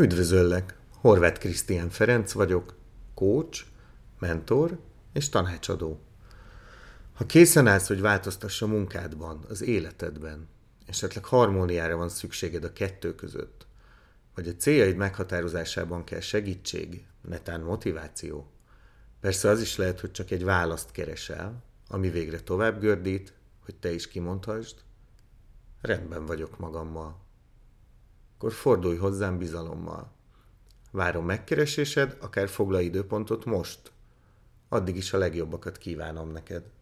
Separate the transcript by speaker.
Speaker 1: Üdvözöllek! Horváth Krisztián Ferenc vagyok, coach, mentor és tanácsadó. Ha készen állsz, hogy változtass a munkádban, az életedben, esetleg harmóniára van szükséged a kettő között, vagy a céljaid meghatározásában kell segítség, netán motiváció, persze az is lehet, hogy csak egy választ keresel, ami végre tovább gördít, hogy te is kimondhasd, rendben vagyok magammal. Akkor fordulj hozzám bizalommal. Várom megkeresésed, akár foglalj időpontot most. Addig is a legjobbakat kívánom neked.